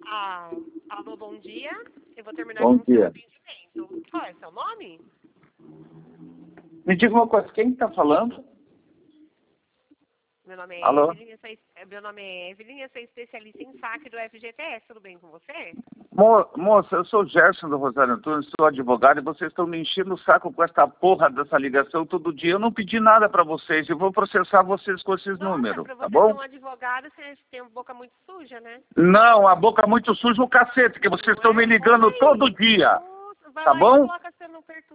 Ah, alô, bom dia. Eu vou terminar Bom com o seu dia. atendimento. Qual é seu nome? Me diga uma coisa, quem está falando? Meu nome é Alô? Evelyn, eu sou especialista em saque do FGTS. Tudo bem com você? Moça, eu sou o Gerson do Rosário Antunes, sou advogado e vocês estão me enchendo o saco com essa porra dessa ligação todo dia. Eu não pedi nada para vocês, eu vou processar vocês com esses Nossa, números, pra tá você ser bom? um advogado, você tem uma boca muito suja, né? Não, a boca é muito suja o cacete, que vocês Não estão me é? Conta ligando todo aí. dia, Conta, vai tá lá e bom? coloca você no